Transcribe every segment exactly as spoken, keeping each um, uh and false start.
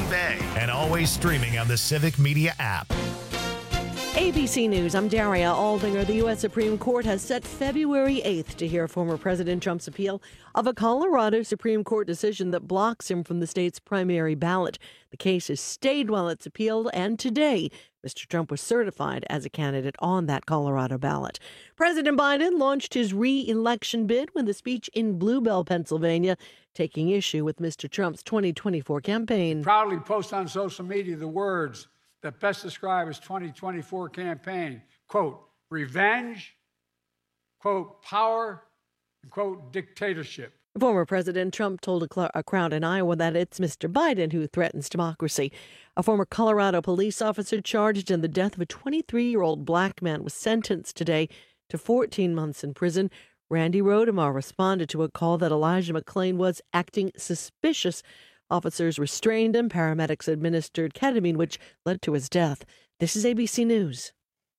Bay and always streaming on the Civic Media app. A B C News, I'm Daria Aldinger. The U S Supreme Court has set February eighth to hear former President Trump's appeal of a Colorado Supreme Court decision that blocks him from the state's primary ballot. The case is stayed while it's appealed, and today, Mister Trump was certified as a candidate on that Colorado ballot. President Biden launched his re-election bid with a speech in Bluebell, Pennsylvania, taking issue with Mister Trump's twenty twenty-four campaign. Proudly post on social media the words that best describe his twenty twenty-four campaign, quote, revenge, quote, power, and quote, dictatorship. Former President Trump told a, cl- a crowd in Iowa that it's Mister Biden who threatens democracy. A former Colorado police officer charged in the death of a twenty-three-year-old black man was sentenced today to fourteen months in prison. Randy Rodemar responded to a call that Elijah McClain was acting suspicious. Officers restrained him. Paramedics administered ketamine, which led to his death. This is A B C News.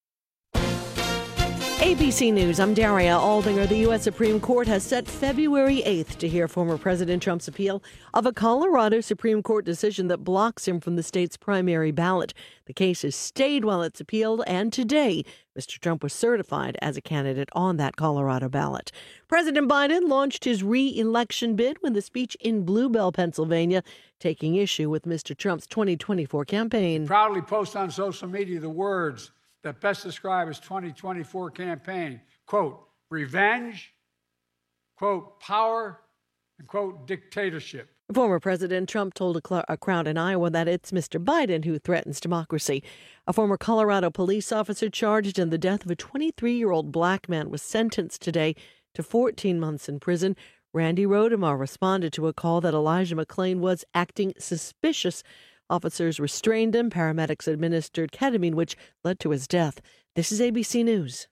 A B C News, I'm Daria Aldinger. The U S Supreme Court has set February eighth to hear former President Trump's appeal of a Colorado Supreme Court decision that blocks him from the state's primary ballot. The case is stayed while it's appealed, and today, Mister Trump was certified as a candidate on that Colorado ballot. President Biden launched his re-election bid with a speech in Bluebell, Pennsylvania, taking issue with Mister Trump's twenty twenty-four campaign. Proudly post on social media the words that best describe his twenty twenty-four campaign, quote, revenge, quote, power, and quote, dictatorship. Former President Trump told a, cl- a crowd in Iowa that it's Mister Biden who threatens democracy. A former Colorado police officer charged in the death of a twenty-three-year-old black man was sentenced today to fourteen months in prison. Randy Rodemar responded to a call that Elijah McClain was acting suspicious. Officers restrained him. Paramedics administered ketamine, which led to his death. This is A B C News.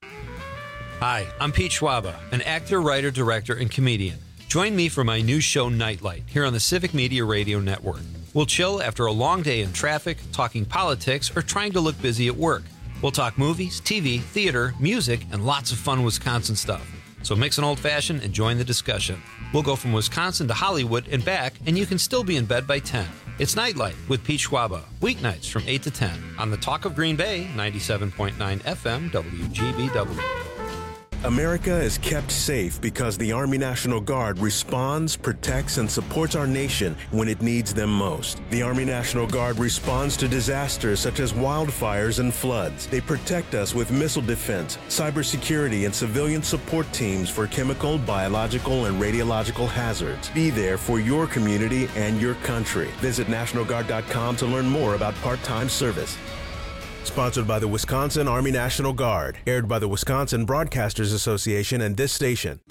Hi, I'm Pete Schwaba, an actor, writer, director, and comedian. Join me for my new show, Nightlight, here on the Civic Media Radio Network. We'll chill after a long day in traffic, talking politics, or trying to look busy at work. We'll talk movies, T V, theater, music, and lots of fun Wisconsin stuff. So mix an old-fashioned and join the discussion. We'll go from Wisconsin to Hollywood and back, and you can still be in bed by ten. It's Nightlight with Pete Schwaba, weeknights from eight to ten on the Talk of Green Bay, ninety-seven point nine F M, W G B W. America is kept safe because the Army National Guard responds, protects, and supports our nation when it needs them most. The Army National Guard responds to disasters such as wildfires and floods. They protect us with missile defense, cybersecurity, and civilian support teams for chemical, biological, and radiological hazards. Be there for your community and your country. Visit National Guard dot com to learn more about part-time service. Sponsored by the Wisconsin Army National Guard. Aired by the Wisconsin Broadcasters Association and this station.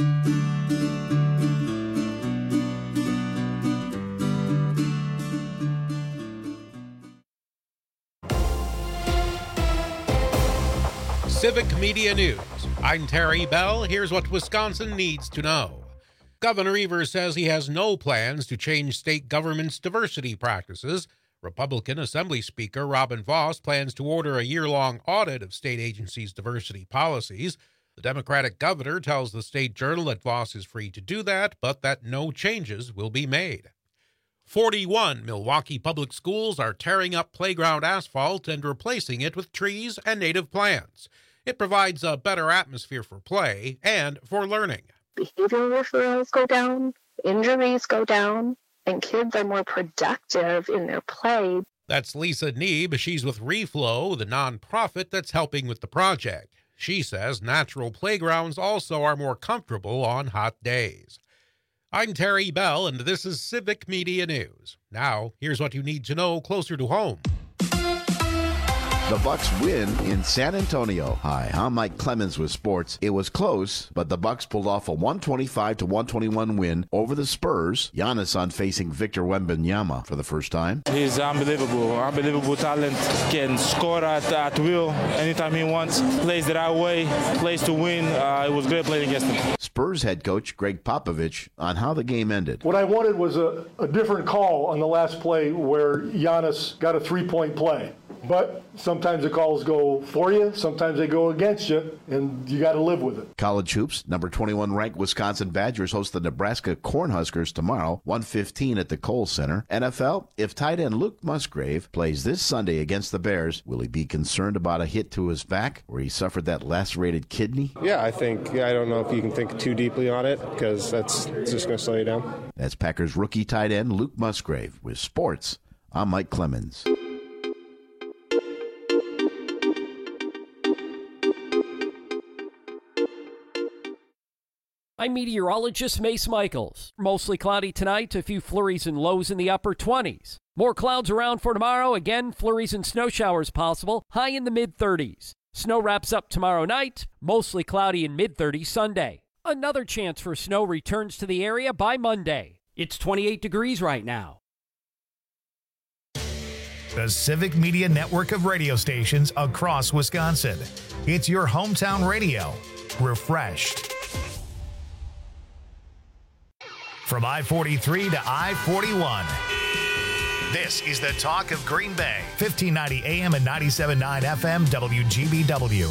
Civic Media News. I'm Terry Bell. Here's what Wisconsin needs to know. Governor Evers says he has no plans to change state government's diversity practices. Republican Assembly Speaker Robin Vos plans to order a year-long audit of state agencies' diversity policies. The Democratic governor tells the State Journal that Vos is free to do that, but that no changes will be made. forty-one Milwaukee public schools are tearing up playground asphalt and replacing it with trees and native plants. It provides a better atmosphere for play and for learning. Behavioral referrals go down, injuries go down, and kids are more productive in their play. That's Lisa Neeb. She's with Reflow, the nonprofit that's helping with the project. She says natural playgrounds also are more comfortable on hot days. I'm Terry Bell, and this is Civic Media News. Now, here's what you need to know closer to home. The Bucks win in San Antonio. Hi, I'm Mike Clemens with sports. It was close, but the Bucks pulled off a one twenty-five to one twenty-one win over the Spurs. Giannis on facing Victor Wembanyama for the first time. He's unbelievable, unbelievable talent. Can score at, at will anytime he wants. Plays the right way, plays to win. Uh, it was great playing against him. Spurs head coach Greg Popovich on how the game ended. What I wanted was a, a different call on the last play where Giannis got a three-point play. but sometimes the calls go for you, sometimes they go against you, and you got to live with it. College hoops, number twenty-one ranked Wisconsin Badgers host the Nebraska Cornhuskers tomorrow, one fifteen at the Kohl Center. N F L, if tight end Luke Musgrave plays this Sunday against the Bears, will he be concerned about a hit to his back where he suffered that lacerated kidney? Yeah, I think, I don't know if you can think too deeply on it because that's it's just going to slow you down. That's Packers rookie tight end Luke Musgrave. With sports, I'm Mike Clemens. I'm meteorologist Mace Michaels. Mostly cloudy tonight, a few flurries and lows in the upper twenties. More clouds around for tomorrow. Again, flurries and snow showers possible, high in the mid-thirties. Snow wraps up tomorrow night, mostly cloudy and mid-thirties Sunday. Another chance for snow returns to the area by Monday. It's twenty-eight degrees right now. The Civic Media network of radio stations across Wisconsin. It's your hometown radio. Refreshed. From I forty-three to I forty-one. This is the talk of Green Bay. fifteen ninety A M and ninety-seven point nine F M W G B W.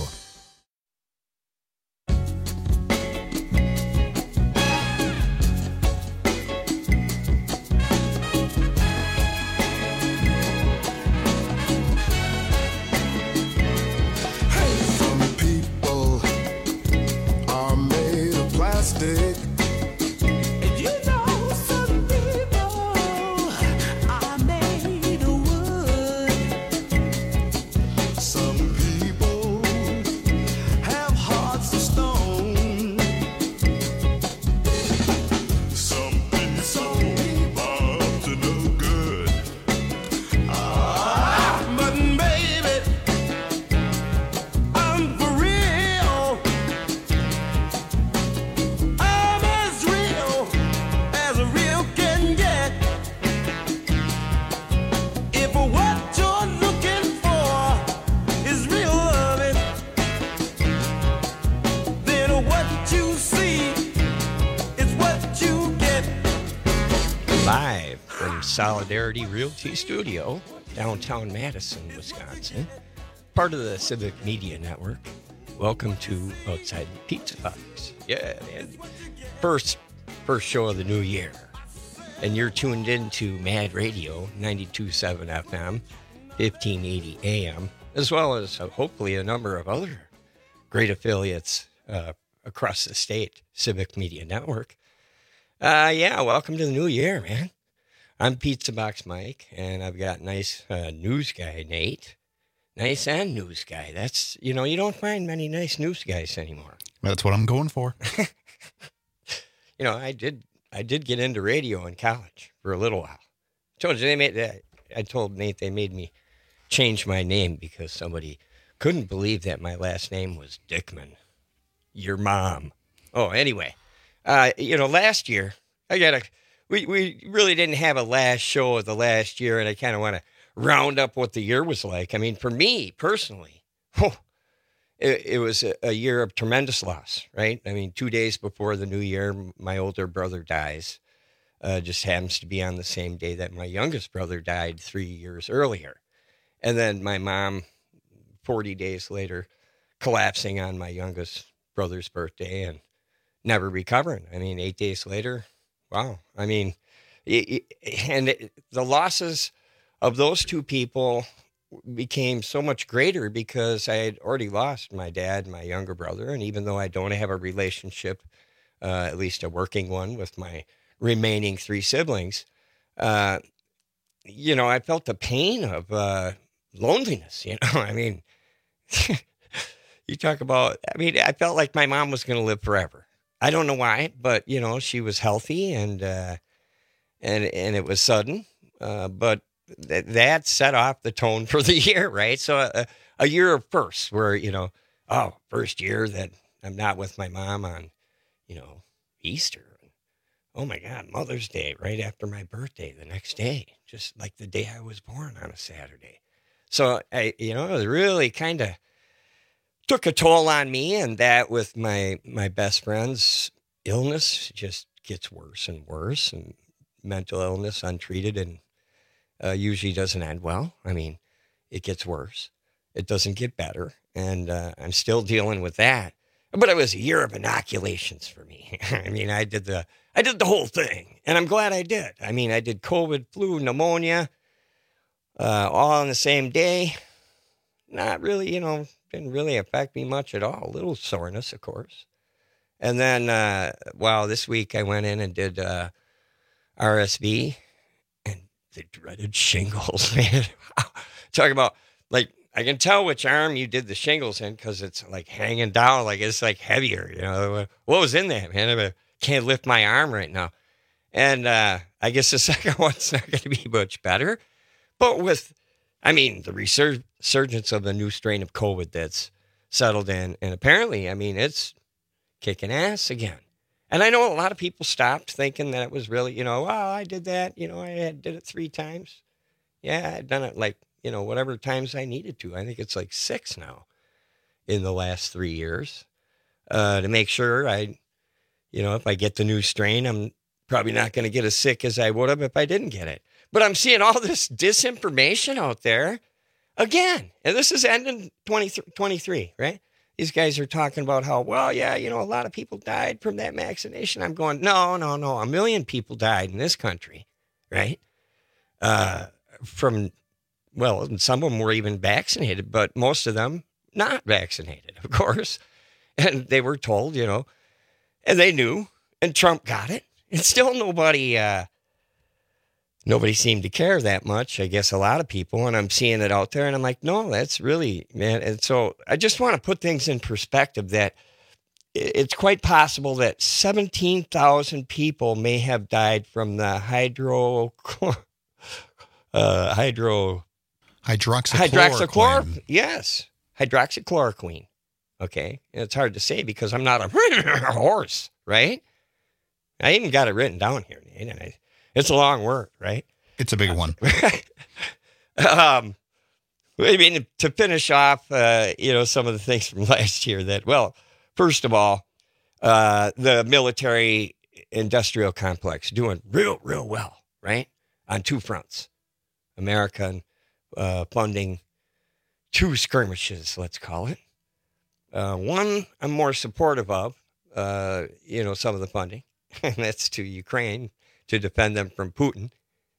Solidarity Realty Studio, downtown Madison, Wisconsin, part of the Civic Media Network. Welcome to Outside the Pizza Box. Yeah, man. First, first show of the new year. And you're tuned in to Mad Radio, ninety-two point seven F M, fifteen eighty A M, as well as uh, hopefully a number of other great affiliates uh, across the state, Civic Media Network. Uh, yeah, welcome to the new year, man. I'm Pizza Box Mike, and I've got nice uh, news guy, Nate. Nice and news guy. That's, you know, you don't find many nice news guys anymore. That's what I'm going for. You know, I did I did get into radio in college for a little while. I told you they made that. I told Nate they made me change my name because somebody couldn't believe that my last name was Dickman. Your mom. Oh, anyway, uh, you know, last year I got a. We we really didn't have a last show of the last year, and I kind of want to round up what the year was like. I mean, for me personally, oh, it, it was a, a year of tremendous loss, right? I mean, two days before the new year, my older brother dies. Uh, just happens to be on the same day that my youngest brother died three years earlier. And then my mom, forty days later, collapsing on my youngest brother's birthday and never recovering. I mean, eight days later... Wow. I mean, it, it, and it, the losses of those two people became so much greater because I had already lost my dad, my younger brother. And even though I don't have a relationship, uh, at least a working one with my remaining three siblings, uh, you know, I felt the pain of uh, loneliness, you know, I mean, you talk about, I mean, I felt like my mom was going to live forever. I don't know why, but, you know, she was healthy and uh, and and it was sudden. Uh, but th- that set off the tone for the year, right? So a, a year of firsts where, you know, oh, first year that I'm not with my mom on, you know, Easter. Oh, my God, Mother's Day right after my birthday the next day, just like the day I was born on a Saturday. So, I, you know, it was really kind of took a toll on me, and that with my, my best friend's illness just gets worse and worse, and mental illness untreated and uh, usually doesn't end well. I mean, it gets worse. It doesn't get better. And uh, I'm still dealing with that. But it was a year of inoculations for me. I mean, I did the I did the whole thing, and I'm glad I did. I mean, I did COVID, flu, pneumonia, uh, all on the same day. Not really, you know, didn't really affect me much at all. A little soreness, of course. And then, uh, wow, this week I went in and did uh, R S V and the dreaded shingles, man. Talking about, like, I can tell which arm you did the shingles in because it's like hanging down, like it's like heavier. You know, what was in that, man? I can't lift my arm right now. And uh, I guess the second one's not going to be much better. But with, I mean, the resurgence of the new strain of COVID that's settled in, and apparently, I mean, it's kicking ass again. And I know a lot of people stopped thinking that it was really, you know, oh, I did that. You know, I had, did it three times. Yeah, I've done it like, you know, whatever times I needed to. I think it's like six now in the last three years uh, to make sure I, you know, if I get the new strain, I'm probably not going to get as sick as I would have if I didn't get it. But I'm seeing all this disinformation out there again. And this is ending twenty twenty-three, right? These guys are talking about how, well, yeah, you know, a lot of people died from that vaccination. I'm going, no, no, no. A million people died in this country, right? Uh, from... Well, some of them were even vaccinated, but most of them not vaccinated, of course. And they were told, you know, and they knew, and Trump got it. And still nobody, uh, nobody seemed to care that much. I guess a lot of people, and I'm seeing it out there, and I'm like, no, that's really, man. And so I just want to put things in perspective that it's quite possible that seventeen thousand people may have died from the hydro, uh, hydro, Hydroxychloroquine. Hydroxychloroquine. Yes. Hydroxychloroquine. Okay. And it's hard to say because I'm not a horse, right? I even got it written down here. It's a long word, right? It's a big one. um, I mean, to finish off, uh, you know, some of the things from last year that, well, first of all, uh, the military industrial complex doing real, real well, right? On two fronts. American Uh, funding two skirmishes, let's call it. Uh, one I'm more supportive of, uh, you know, some of the funding, and that's to Ukraine to defend them from Putin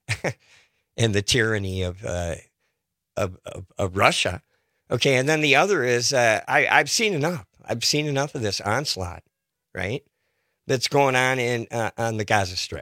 and the tyranny of, uh, of, of of Russia. Okay, and then the other is uh, I, I've seen enough. I've seen enough of this onslaught, right, that's going on in uh, on the Gaza Strip.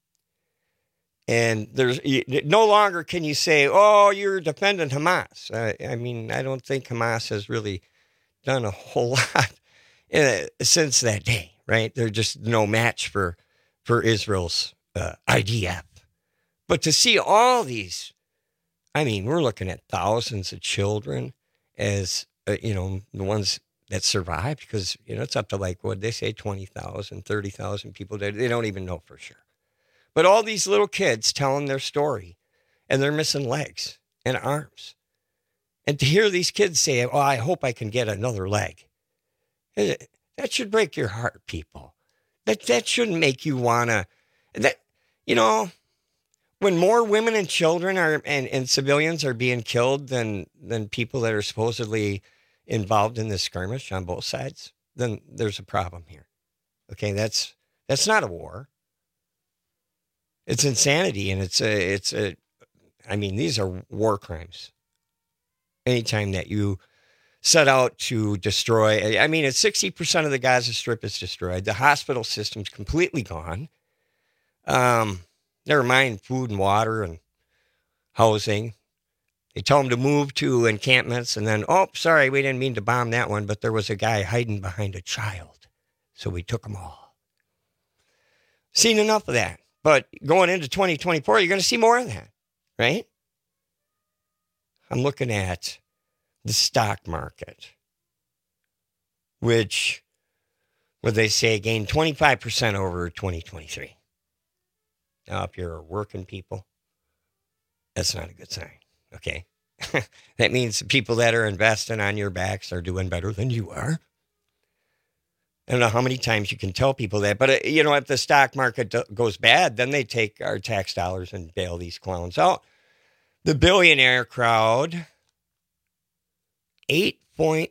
And there's no longer can you say, oh, you're defending Hamas. Uh, I mean, I don't think Hamas has really done a whole lot uh, since that day, right? They're just no match for for Israel's uh, I D F. But to see all these, I mean, we're looking at thousands of children as, uh, you know, the ones that survived because, you know, it's up to like, what they say, twenty thousand, thirty thousand people. They, they don't even know for sure. But all these little kids telling their story, and they're missing legs and arms. And to hear these kids say, oh, I hope I can get another leg. That should break your heart, people. That that shouldn't make you want to, that, you know, when more women and children are and, and civilians are being killed than, than people that are supposedly involved in this skirmish on both sides, then there's a problem here. Okay, that's that's not a war. It's insanity, and it's a, it's a, I mean, these are war crimes. Anytime that you set out to destroy, I mean, it's sixty percent of the Gaza Strip is destroyed. The hospital system's completely gone. Um, never mind food and water and housing. They tell them to move to encampments, and then, oh, sorry, we didn't mean to bomb that one, but there was a guy hiding behind a child, so we took them all. Seen enough of that. But going into twenty twenty-four, you're going to see more of that, right? I'm looking at the stock market, which, what they say, gained twenty-five percent over twenty twenty-three. Now, if you're working people, that's not a good sign, okay? That means the people that are investing on your backs are doing better than you are. I don't know how many times you can tell people that, but, uh, you know, if the stock market do- goes bad, then they take our tax dollars and bail these clowns out. The billionaire crowd eight point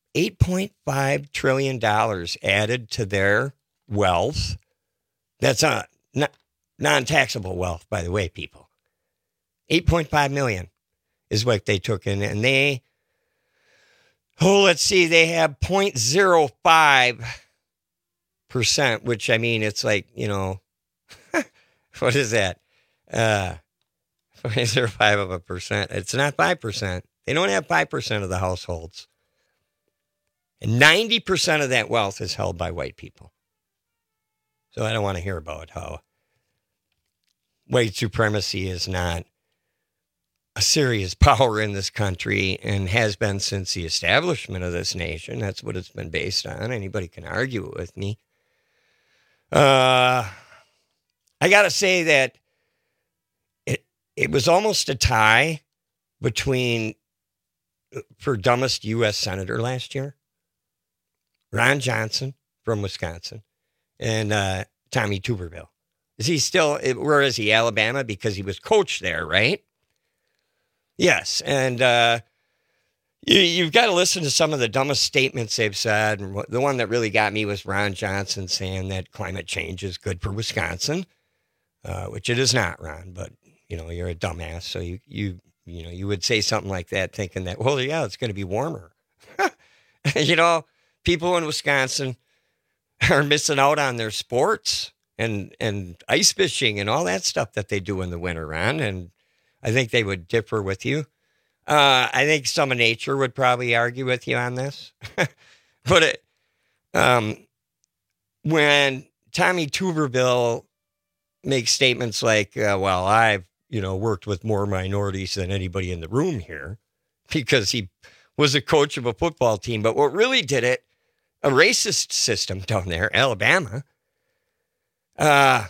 five trillion dollars added to their wealth. That's a not, non-taxable wealth, by the way, people. eight point five million is what they took in, and they, oh, let's see, they have zero point zero five percent, which, I mean, it's like, you know, what is that? Uh, zero point zero five of a percent. It's not five percent. They don't have five percent of the households. And ninety percent of that wealth is held by white people. So I don't want to hear about how white supremacy is not a serious power in this country and has been since the establishment of this nation. That's what it's been based on. Anybody can argue it with me. Uh, I got to say that it it was almost a tie between, for dumbest U S senator last year, Ron Johnson from Wisconsin, and uh, Tommy Tuberville. Is he still, where is he, Alabama? Because he was coach there, right? Yes, and uh, you, you've got to listen to some of the dumbest statements they've said. And the one that really got me was Ron Johnson saying that climate change is good for Wisconsin, uh, which it is not, Ron. But you know, you're a dumbass, so you you you know you would say something like that, thinking that, well, yeah, it's going to be warmer. You know, people in Wisconsin are missing out on their sports and and ice fishing and all that stuff that they do in the winter, Ron. And I think they would differ with you. Uh, I think some of nature would probably argue with you on this. But it, um, when Tommy Tuberville makes statements like, uh, well, I've, you know, worked with more minorities than anybody in the room here because he was a coach of a football team. But what really did it, a racist system down there, Alabama, uh,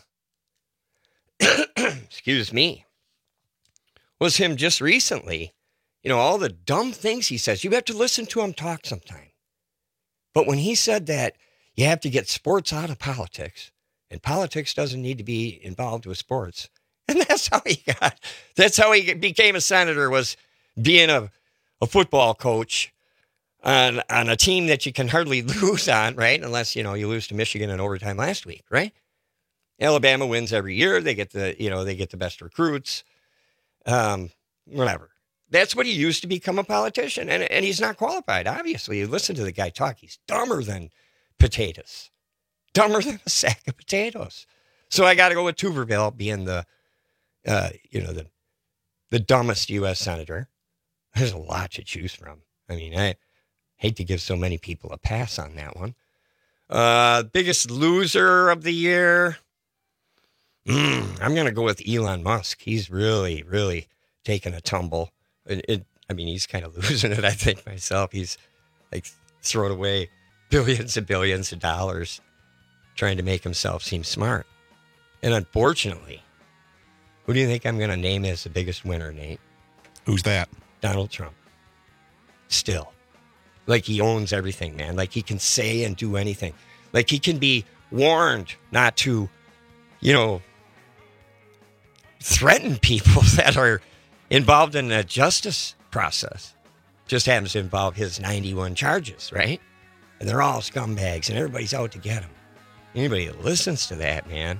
excuse me, was him just recently, you know, all the dumb things he says. You have to listen to him talk sometime. But when he said that you have to get sports out of politics, and politics doesn't need to be involved with sports, and that's how he got, that's how he became a senator, was being a, a football coach on, on a team that you can hardly lose on, right? Unless, you know, you lose to Michigan in overtime last week, right? Alabama wins every year. They get the, you know, they get the best recruits. Um, whatever. That's what he used to become a politician. And, and he's not qualified, obviously. You listen to the guy talk. He's dumber than potatoes. Dumber than a sack of potatoes. So I got to go with Tuberville being the, uh, you know, the, the dumbest U S senator. There's a lot to choose from. I mean, I hate to give so many people a pass on that one. Uh, biggest loser of the year. Mm, I'm going to go with Elon Musk. He's really, really taken a tumble. It, it, I mean, he's kind of losing it, I think, myself. He's like thrown away billions and billions of dollars trying to make himself seem smart. And unfortunately, who do you think I'm going to name as the biggest winner, Nate? Who's that? Donald Trump. Still. Like he owns everything, man. Like he can say and do anything. Like he can be warned not to, you know, threaten people that are involved in the justice process. Just happens to involve his ninety-one charges, right? And they're all scumbags and everybody's out to get him. Anybody that listens to that, man.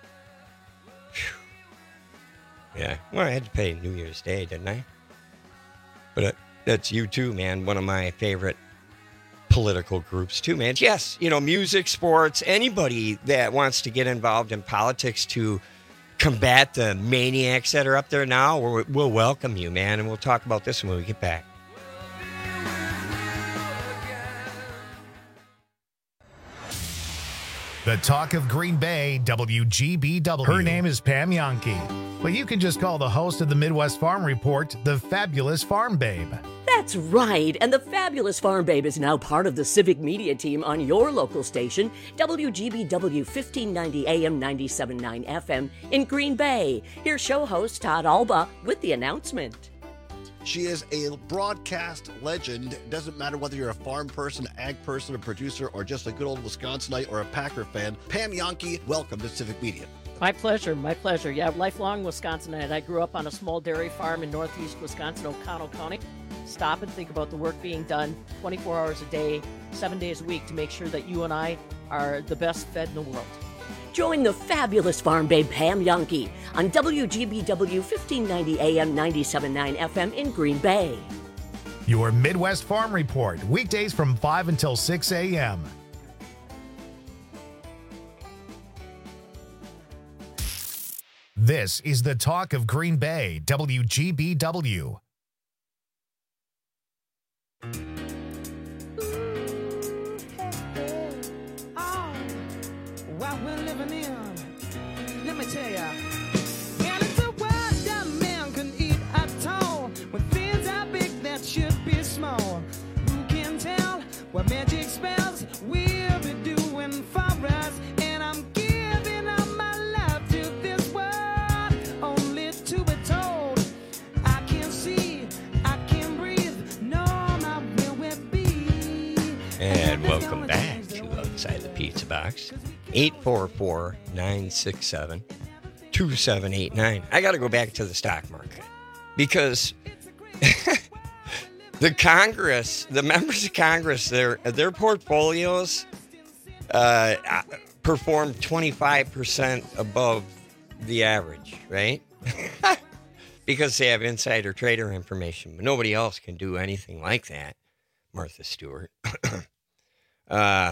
Whew. Yeah. Well, I had to pay New Year's Day, didn't I? But uh, that's you too, man. One of my favorite political groups too, man. Yes, you know, music, sports, anybody that wants to get involved in politics to combat the maniacs that are up there now, we'll, we'll welcome you, man. And we'll talk about this when we get back. The talk of Green Bay, W G B W. Her name is Pam Yankee, but you can just call the host of the Midwest Farm Report the Fabulous Farm Babe. That's right, and the Fabulous Farm Babe is now part of the civic media team on your local station, W G B W fifteen ninety A M ninety-seven point nine F M in Green Bay. Here's show host Todd Alba with the announcement. She is a broadcast legend. It doesn't matter whether you're a farm person, ag person, a producer, or just a good old Wisconsinite or a Packer fan. Pam Yankee, welcome to Civic Media. My pleasure, my pleasure. Yeah, lifelong Wisconsinite. I grew up on a small dairy farm in northeast Wisconsin, O'Connell County. stop and think about the work being done twenty-four hours a day, seven days a week to make sure that you and I are the best fed in the world. Join the fabulous farm babe Pam Yonke on W G B W fifteen ninety A M ninety-seven point nine F M in Green Bay. Your Midwest Farm Report, weekdays from five until six a.m. This is the Talk of Green Bay, W G B W. What we're living in, let me tell ya. And it's a world that man can eat at all. When things are big that should be small. Who can tell what magic spells we'll be doing for us? And I'm giving up my life to this world, only to be told I can't see, I can't breathe, no, not where we'll be. And welcome back to Outside the Pizza Box. eight four four, nine six seven, two seven eight nine. I got to go back to the stock market because the Congress, the members of Congress, their their portfolios uh, performed twenty-five percent above the average, right? Because they have insider trader information, but nobody else can do anything like that. Martha Stewart. uh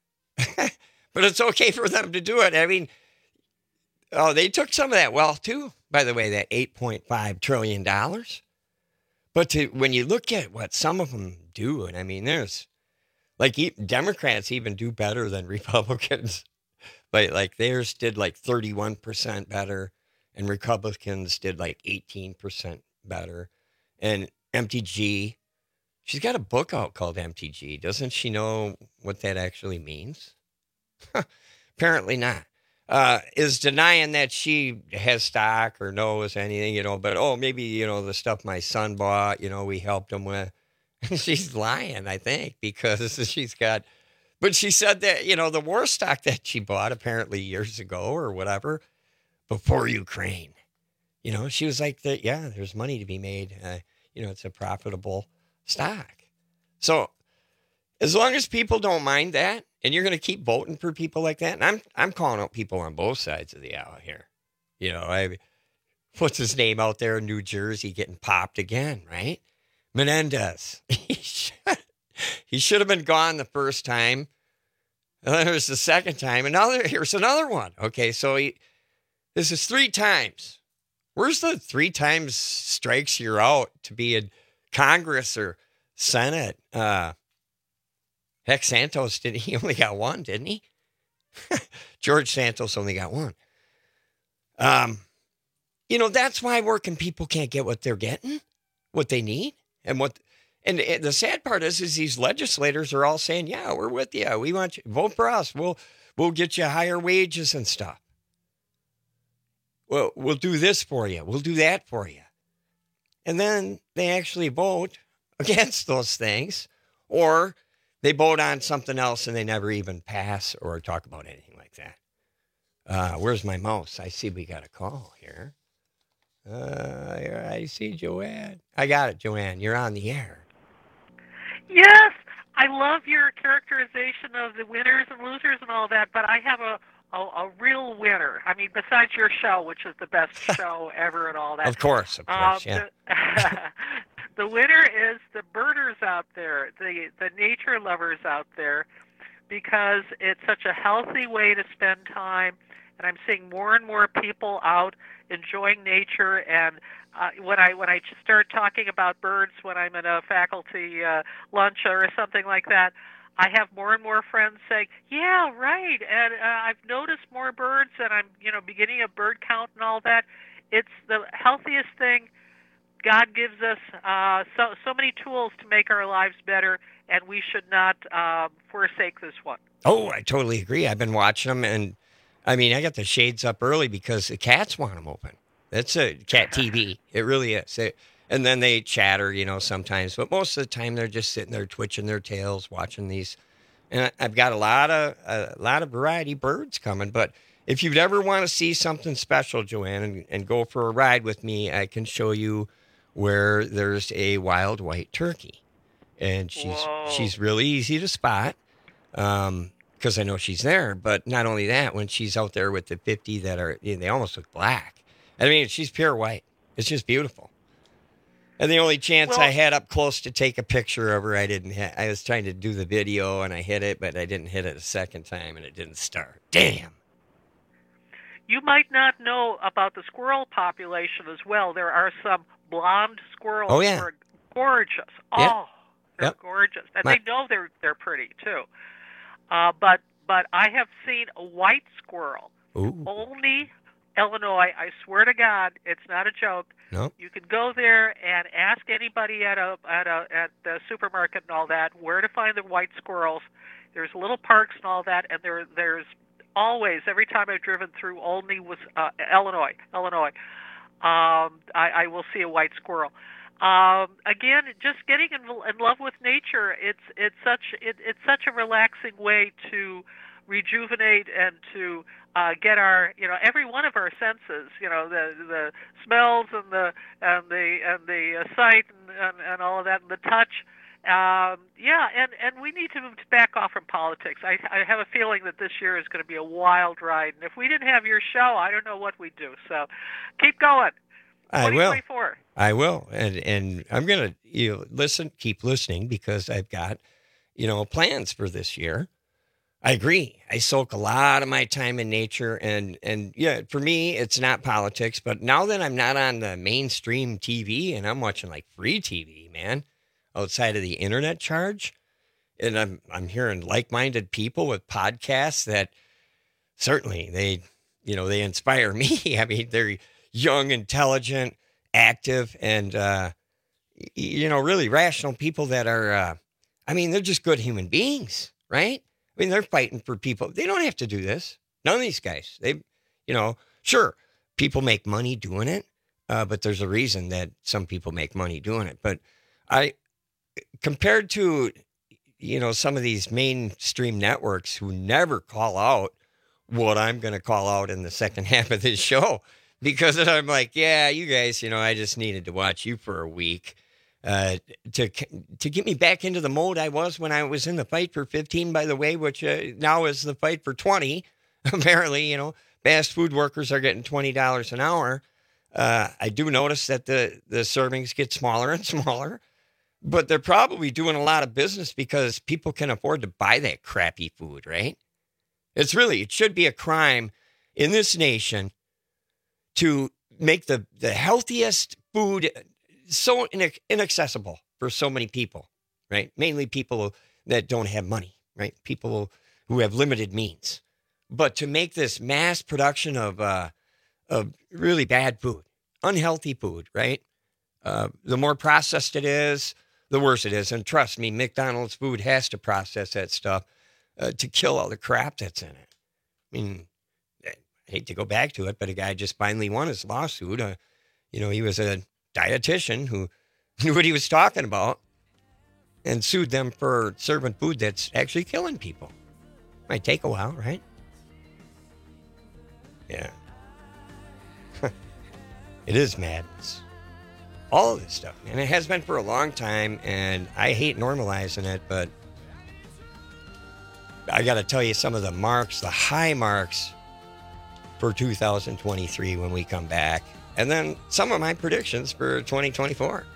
But it's okay for them to do it. I mean, oh, they took some of that wealth too, by the way, that eight point five trillion dollars. But to, when you look at what some of them do, and I mean, there's like Democrats even do better than Republicans. But like theirs did like thirty-one percent better, and Republicans did like eighteen percent better. And M T G, she's got a book out called M T G. Doesn't she know what that actually means? Apparently not. Uh, is denying that she has stock or knows anything, you know, but, oh, maybe, you know, the stuff my son bought, you know, we helped him with. She's lying, I think, because she's got, but she said that, you know, the war stock that she bought apparently years ago or whatever, before Ukraine, you know, she was like, that. yeah, there's money to be made. Uh, you know, it's a profitable stock. So as long as people don't mind that, and you're going to keep voting for people like that, and I'm I'm calling out people on both sides of the aisle here. You know, I what's his name out there in New Jersey getting popped again, right? Menendez. He should, he should have been gone the first time. And then there's the second time. And now there, here's another one. Okay, so he, this is three times. Where's the three times strikes you're out to be in Congress or Senate? Uh Heck, Santos, did he only got one, didn't he? George Santos only got one. Um, you know, that's why working people can't get what they're getting, what they need, and what. And, and the sad part is, is these legislators are all saying, "Yeah, we're with you. We want you vote for us. We'll we'll get you higher wages and stuff. Well, we'll do this for you. We'll do that for you." And then they actually vote against those things, or they vote on something else and they never even pass or talk about anything like that. Uh, where's my mouse? I see we got a call here. Uh, I see Joanne. I got it, Joanne. You're on the air. Yes, I love your characterization of the winners and losers and all that, but I have a, a, a real winner. I mean, besides your show, which is the best show ever and all that. Of course, of course, um, yeah. The, the winner is the birders out there, the, the nature lovers out there, because it's such a healthy way to spend time, and I'm seeing more and more people out enjoying nature. And uh, when I when I start talking about birds when I'm in a faculty uh, lunch or something like that, I have more and more friends saying, "Yeah, right." And uh, I've noticed more birds, and I'm you know beginning a bird count and all that. It's the healthiest thing. God gives us uh, so so many tools to make our lives better, and we should not uh, forsake this one. Oh, I totally agree. I've been watching them, and I mean, I got the shades up early because the cats want them open. That's a cat T V. It really is. It, and then they chatter, you know, sometimes, but most of the time they're just sitting there twitching their tails, watching these. And I've got a lot of a lot of variety birds coming. But if you'd ever want to see something special, Joanne, and, and go for a ride with me, I can show you where there's a wild white turkey. And she's Whoa. she's really easy to spot um, because I know she's there. But not only that, when she's out there with the fifty that are, you know, they almost look black. I mean, she's pure white. It's just beautiful. And the only chance Well- I had up close to take a picture of her, I didn't hit. I was trying to do the video and I hit it, but I didn't hit it a second time and it didn't start. Damn. You might not know about the squirrel population as well. There are some blonde squirrels Oh, yeah. who are gorgeous. Yeah. Oh, they're Yep. gorgeous. And My- they know they're they're pretty too. Uh, but but I have seen a white squirrel. Ooh. Only Illinois. I swear to God, it's not a joke. No. You can go there and ask anybody at a at a at the supermarket and all that where to find the white squirrels. There's little parks and all that, and there there's always, every time I've driven through Olney, was uh, Illinois, Illinois, um, I, I will see a white squirrel. Um, again, just getting in, in love with nature. It's it's such it, it's such a relaxing way to rejuvenate and to uh, get our, you know, every one of our senses, you know, the the smells and the and the and the uh, sight and, and and all of that, and the touch. Um, yeah, and, and we need to move to back off from politics. I, I have a feeling that this year is going to be a wild ride, and if we didn't have your show, I don't know what we'd do. So keep going. I will. twenty twenty-four. I will, and and I'm gonna you know, listen, keep listening because I've got you know plans for this year. I agree. I soak a lot of my time in nature, and and yeah, for me, it's not politics. But now that I'm not on the mainstream T V and I'm watching like free T V, man, outside of the internet charge, and I'm I'm hearing like-minded people with podcasts that certainly they you know they inspire me. I mean, they're young, intelligent, active, and uh, you know, really rational people that are. Uh, I mean, they're just good human beings, right? I mean, they're fighting for people. They don't have to do this. None of these guys. They, you know, sure, people make money doing it, uh, but there's a reason that some people make money doing it. But I, compared to, you know, some of these mainstream networks who never call out what I'm going to call out in the second half of this show, because I'm like, yeah, you guys, you know, I just needed to watch you for a week. Uh, to to get me back into the mode I was when I was in the fight for fifteen, by the way, which uh, now is the fight for twenty. Apparently, you know, fast food workers are getting twenty dollars an hour. Uh, I do notice that the, the servings get smaller and smaller, but they're probably doing a lot of business because people can afford to buy that crappy food, right? It's really, it should be a crime in this nation to make the, the healthiest food so inaccessible for so many people, right? Mainly people that don't have money, right? People who have limited means. But to make this mass production of uh, of really bad food, unhealthy food, right? Uh, the more processed it is, the worse it is. And trust me, McDonald's food has to process that stuff uh, to kill all the crap that's in it. I mean, I hate to go back to it, but a guy just finally won his lawsuit. Uh, you know, he was a dietitian who knew what he was talking about and sued them for serving food that's actually killing people. Might take a while, right? Yeah. It is madness. All of this stuff, and it has been for a long time, and I hate normalizing it, but I got to tell you some of the marks, the high marks for two thousand twenty-three when we come back. And then some of my predictions for twenty twenty-four.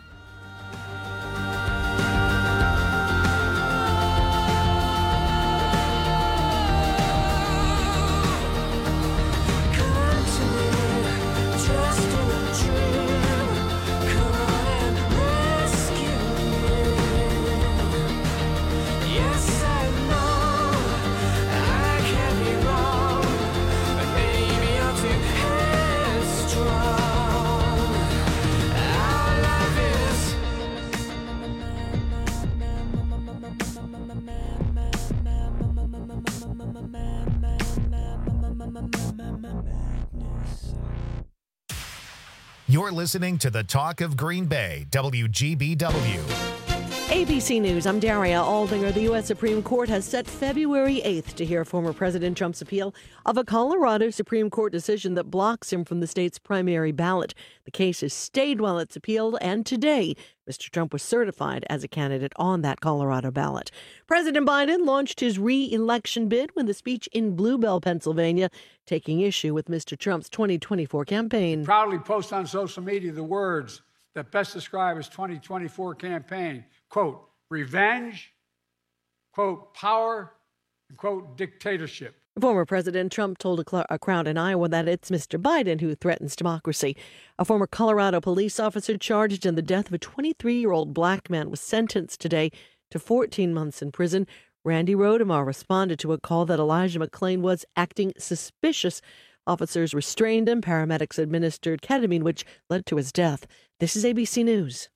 You're listening to the Talk of Green Bay, W G B W. A B C News, I'm Daria Aldinger. The U S Supreme Court has set February eighth to hear former President Trump's appeal of a Colorado Supreme Court decision that blocks him from the state's primary ballot. The case has stayed while it's appealed, and today, Mister Trump was certified as a candidate on that Colorado ballot. President Biden launched his re-election bid with a speech in Bluebell, Pennsylvania, taking issue with Mister Trump's twenty twenty-four campaign. Proudly post on social media the words that best describe his twenty twenty-four campaign. Quote, revenge, quote, power, and quote, dictatorship. Former President Trump told a, cl- a crowd in Iowa that it's Mister Biden who threatens democracy. A former Colorado police officer charged in the death of a twenty-three-year-old black man was sentenced today to fourteen months in prison. Randy Rodemar responded to a call that Elijah McClain was acting suspicious. Officers restrained him. Paramedics administered ketamine, which led to his death. This is A B C News.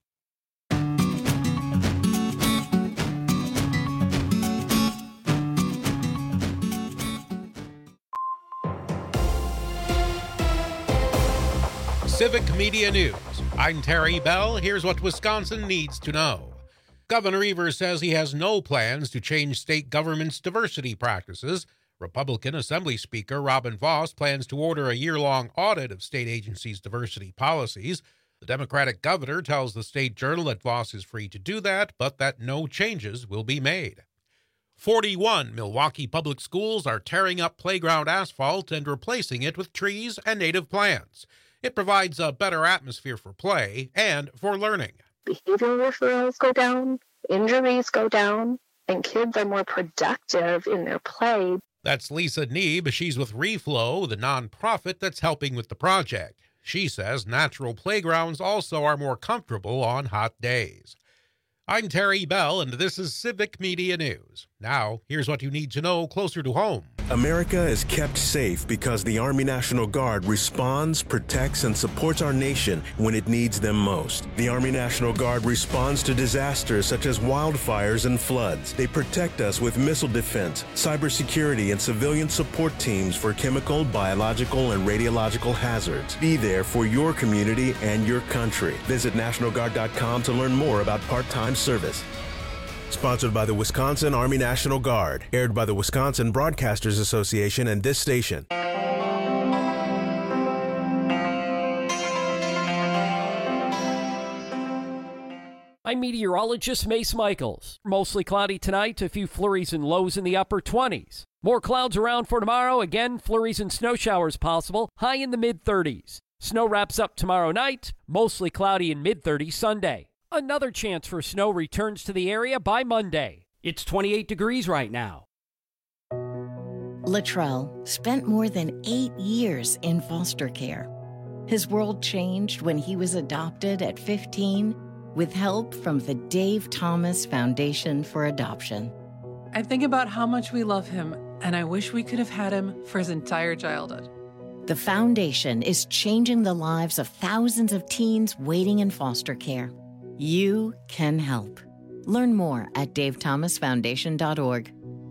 Civic Media News. I'm Terry Bell. Here's what Wisconsin needs to know. Governor Evers says he has no plans to change state government's diversity practices. Republican Assembly Speaker Robin Vos plans to order a year-long audit of state agencies' diversity policies. The Democratic governor tells the State Journal that Vos is free to do that, but that no changes will be made. forty-one Milwaukee public schools are tearing up playground asphalt and replacing it with trees and native plants. It provides a better atmosphere for play and for learning. Behavioral referrals go down, injuries go down, and kids are more productive in their play. That's Lisa Neeb. She's with Reflow, the nonprofit that's helping with the project. She says natural playgrounds also are more comfortable on hot days. I'm Terry Bell, and this is Civic Media News. Now, here's what you need to know closer to home. America is kept safe because the Army National Guard responds, protects, and supports our nation when it needs them most. The Army National Guard responds to disasters such as wildfires and floods. They protect us with missile defense, cybersecurity, and civilian support teams for chemical, biological, and radiological hazards. Be there for your community and your country. Visit National Guard dot com to learn more about part-time service. Sponsored by the Wisconsin Army National Guard. Aired by the Wisconsin Broadcasters Association and this station. I'm meteorologist Mace Michaels. Mostly cloudy tonight, a few flurries and lows in the upper twenties. More clouds around for tomorrow. Again, flurries and snow showers possible, high in the mid thirties. Snow wraps up tomorrow night, mostly cloudy in mid thirties Sunday. Another chance for snow returns to the area by Monday. It's twenty-eight degrees right now. Latrell spent more than eight years in foster care. His world changed when he was adopted at fifteen with help from the Dave Thomas Foundation for Adoption. I think about how much we love him, and I wish we could have had him for his entire childhood. The foundation is changing the lives of thousands of teens waiting in foster care. You can help. Learn more at dave thomas foundation dot org.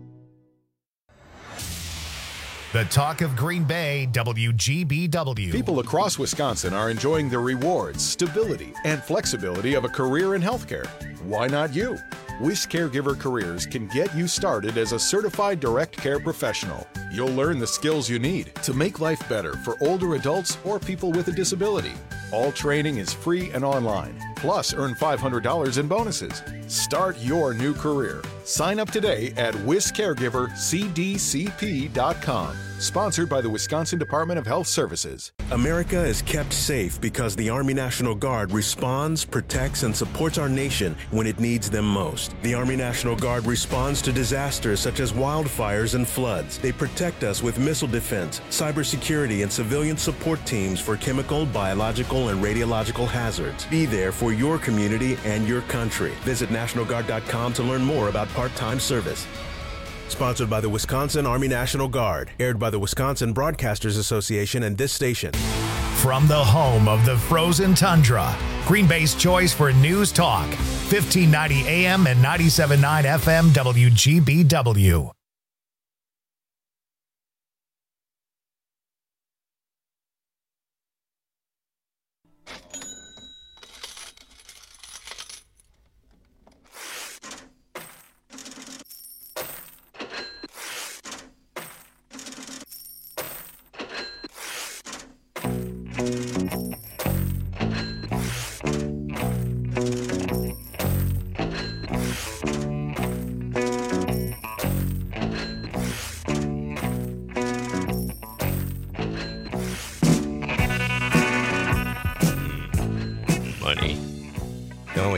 The talk of Green Bay, W G B W. People across Wisconsin are enjoying the rewards, stability, and flexibility of a career in healthcare. Why not you? Wish Caregiver Careers can get you started as a certified direct care professional. You'll learn the skills you need to make life better for older adults or people with a disability. All training is free and online. Plus, earn five hundred dollars in bonuses. Start your new career. Sign up today at wis caregiver c d c p dot com. Sponsored by the Wisconsin Department of Health Services. America is kept safe because the Army National Guard responds, protects, and supports our nation when it needs them most. The Army National Guard responds to disasters such as wildfires and floods. They protect us with missile defense, cybersecurity, and civilian support teams for chemical, biological, and radiological hazards. Be there for your community and your country. Visit national guard dot com to learn more about part-time service. Sponsored by the Wisconsin Army National Guard. Aired by the Wisconsin Broadcasters Association and this station. From the home of the frozen tundra, Green Bay's choice for news talk, fifteen ninety A M and ninety-seven point nine F M W G B W.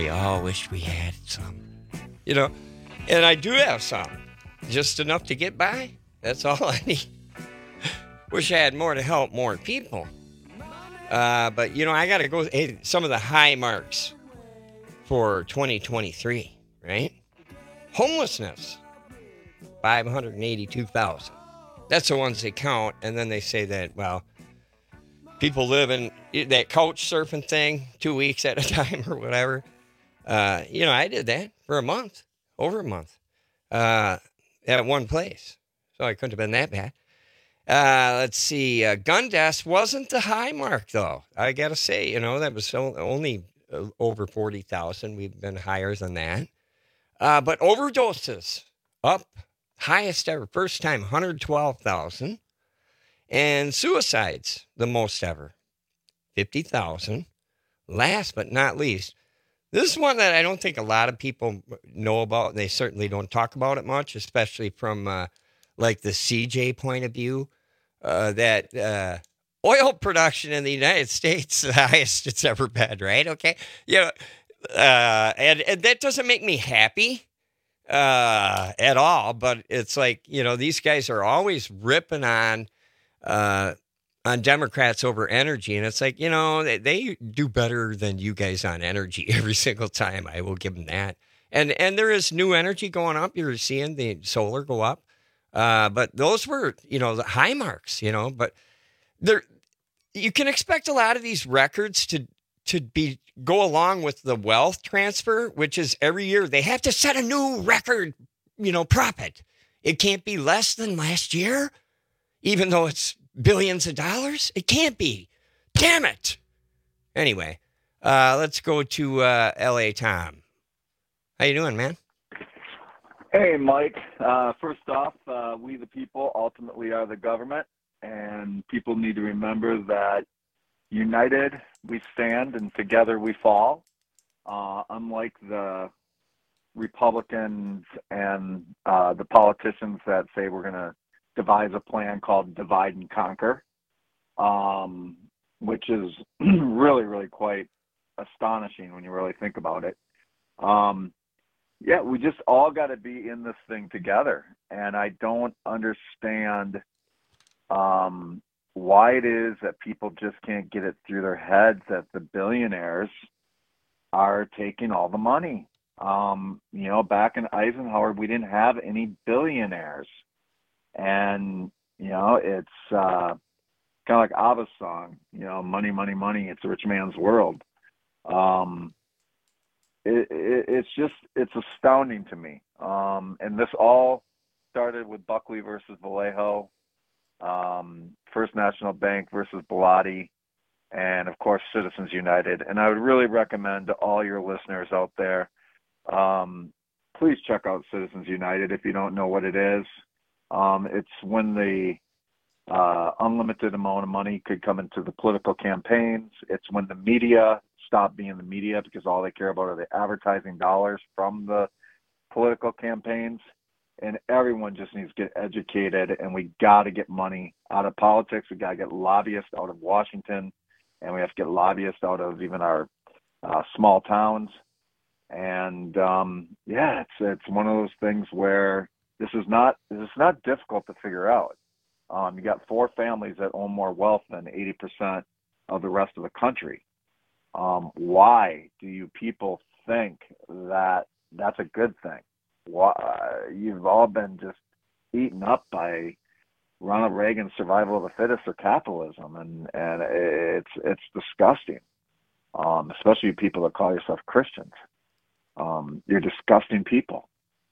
really all wish we had some, you know. And I do have some, just enough to get by. That's all I need. Wish I had more to help more people. Uh, but, you know, I got to go, hey, some of the high marks for twenty twenty-three, right? Homelessness, five hundred eighty-two thousand. That's the ones they count, and then they say that, well, people live in that couch surfing thing two weeks at a time or whatever. Uh, you know, I did that for a month, over a month, uh, at one place. So I couldn't have been that bad. Uh, let's see. Uh, gun deaths wasn't the high mark, though. I got to say, you know, that was so, only uh, over forty thousand. We've been higher than that. Uh, but overdoses up, highest ever, first time, one hundred twelve thousand. And suicides, the most ever, fifty thousand. Last but not least, this is one that I don't think a lot of people know about, and they certainly don't talk about it much, especially from uh, like the C J point of view, uh, that uh, oil production in the United States is the highest it's ever been, right? Okay. You know, uh, and, and that doesn't make me happy uh, at all, but it's like, you know, these guys are always ripping on uh, on Democrats over energy. And it's like, you know, they, they do better than you guys on energy every single time. I will give them that. And, and there is new energy going up. You're seeing the solar go up. Uh, but those were, you know, the high marks, you know, but there, you can expect a lot of these records to, to be, go along with the wealth transfer, which is every year they have to set a new record, you know, profit. It can't be less than last year, even though it's billions of dollars. It can't be. Damn it. Anyway, uh, let's go to uh, L A Tom. How you doing, man? Hey, Mike. Uh, first off, uh, we the people ultimately are the government, and people need to remember that united we stand and together we fall. Uh, unlike the Republicans and uh, the politicians that say we're going to devise a plan called divide and conquer, um, which is really, really quite astonishing when you really think about it. Um, Yeah, we just all got to be in this thing together. And I don't understand um, why it is that people just can't get it through their heads that the billionaires are taking all the money. Um, you know, back in Eisenhower, we didn't have any billionaires. And, you know, it's uh, kind of like Abba's song, you know, money, money, money, it's a rich man's world. Um It, it, it's just, it's astounding to me. Um, and this all started with Buckley versus Vallejo, um, First National Bank versus Bilotti, and of course, Citizens United. And I would really recommend to all your listeners out there, um, please check out Citizens United if you don't know what it is. Um, it's when the uh, unlimited amount of money could come into the political campaigns. It's when the media stop being the media because all they care about are the advertising dollars from the political campaigns. And everyone just needs to get educated, and we got to get money out of politics. We got to get lobbyists out of Washington, and we have to get lobbyists out of even our uh, small towns. And um, yeah, it's it's one of those things where this is not this is not difficult to figure out. Um, you got four families that own more wealth than eighty percent of the rest of the country. Um, why do you people think that that's a good thing? Why, uh, you've all been just eaten up by Ronald Reagan's survival of the fittest or capitalism, and, and it's it's disgusting, um, especially people that call yourself Christians. Um, you're disgusting people.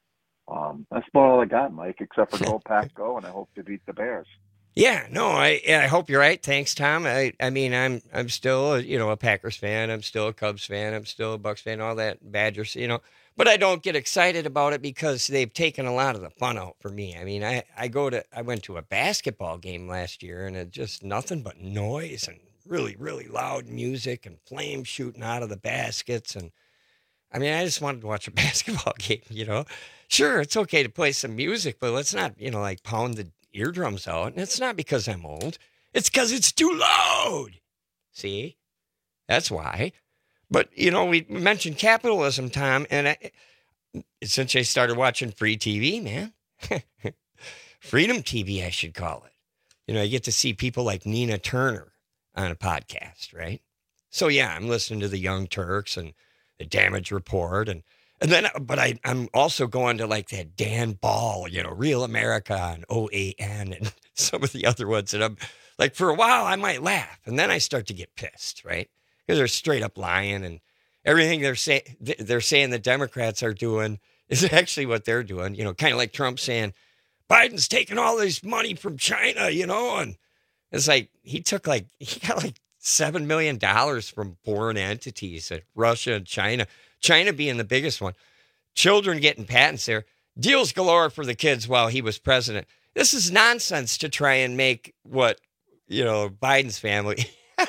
Um, that's about all I got, Mike, except for go Pack Go, and I hope to beat the Bears. Yeah, no, I I hope you're right. Thanks, Tom. I I mean, I'm I'm still a, you know a Packers fan. I'm still a Cubs fan. I'm still a Bucks fan. All that Badgers, you know. But I don't get excited about it because they've taken a lot of the fun out for me. I mean, I I go to I went to a basketball game last year, and it just nothing but noise and really really loud music and flames shooting out of the baskets. And I mean, I just wanted to watch a basketball game. You know, sure, it's okay to play some music, but let's not you know like pound the eardrums out. And it's not because I'm old. It's because it's too loud. See? That's why. But, you know, we mentioned capitalism, Tom, and I, since I started watching free T V, man, Freedom T V, I should call it. You know, I get to see people like Nina Turner on a podcast, right? So, yeah, I'm listening to the Young Turks and the Damage Report. And, and then, but I, I'm also going to like that Dan Ball, you know, Real America and O A N and some of the other ones. And I'm like, for a while, I might laugh. And then I start to get pissed, right? Because they're straight up lying. And everything they're, say, they're saying the Democrats are doing is actually what they're doing. You know, kind of like Trump saying, Biden's taking all this money from China, you know, and it's like he took like, he got like seven million dollars from foreign entities, uh, Russia and China, China being the biggest one. Children getting patents there, deals galore for the kids while he was president. This is nonsense to try and make what, you know, Biden's family